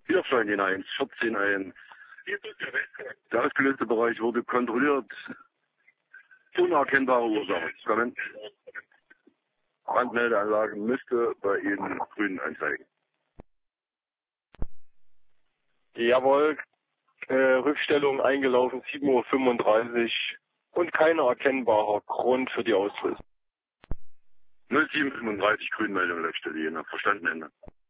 Widerschein hinein, 14.1. Der ausgelöste Bereich wurde kontrolliert. Unerkennbare Ursache. Kommen. Brandmeldeanlage müsste bei Ihnen grün anzeigen. Jawohl, Rückstellung eingelaufen, 7:35 Uhr und kein erkennbarer Grund für die Auslösung. 07:35 Grünmeldung, Leitstelle Jena. Verstanden, Ende.